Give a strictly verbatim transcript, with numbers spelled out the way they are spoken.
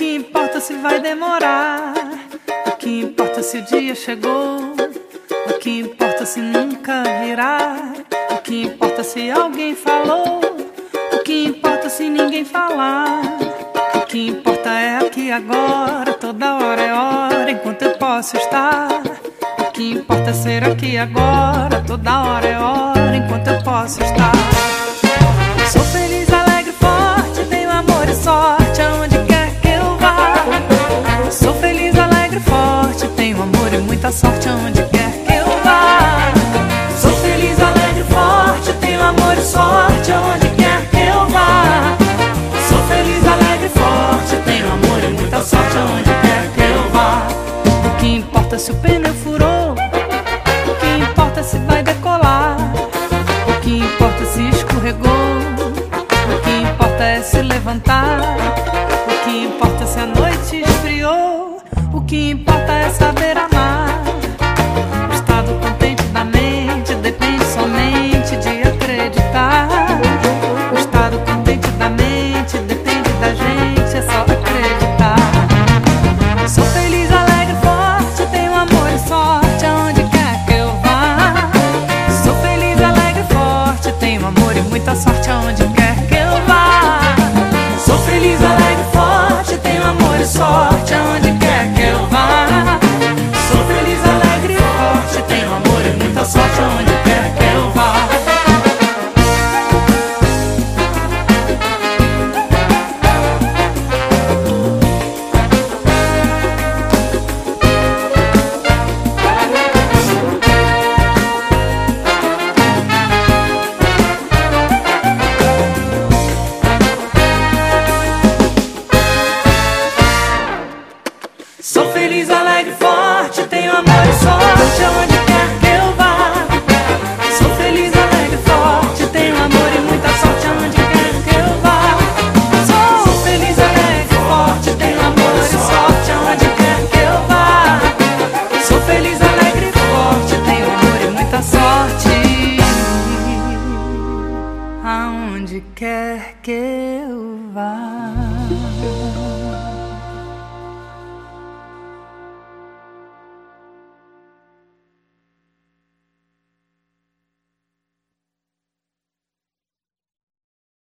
que importa se vai demorar? O que importa se o dia chegou? O que importa se nunca virá? O que importa se alguém falou? O que importa se ninguém falar? O que importa é aqui agora, toda hora é hora, enquanto eu posso estar. O que importa é ser aqui agora, toda hora é hora, enquanto eu posso estar. Sou feliz, alegre, forte, tenho amor e sorte aonde quer que eu vá. Sou feliz, alegre, forte, tenho amor e muita sorte aonde quer que eu vá. Sou feliz, alegre, forte, tenho amor e sorte aonde quer que eu vá. Sou feliz, alegre, forte, tenho amor e muita sorte aonde quer que eu vá. O que importa se o pneu furou? O que importa se vai decolar? O que importa se escorregou? O que importa é se levantar. O que importa se a noite esfriou? O que importa é saber amar. O estado contente da mente depende somente de acreditar. O estado contente da mente depende da gente, é só acreditar. Sou feliz, alegre, forte, tenho amor e sorte aonde quer que eu vá. Sou feliz, alegre, forte, tenho amor e muita sorte aonde quer que eu vá. Sou feliz, alegre, forte, tenho amor e sorte aonde quer que eu vá. Sou feliz, alegre, forte, tenho amor e muita sorte aonde quer que eu vá. Sou feliz, alegre, forte, tenho amor e sorte aonde quer que eu vá. Sou feliz, alegre, forte, tenho amor e muita sorte aonde quer que eu vá. Sou feliz, alegre, forte, tenho amor e sorte aonde quer que eu vá. Sou feliz, alegre, forte, tenho amor e muita sorte aonde quer que eu vá.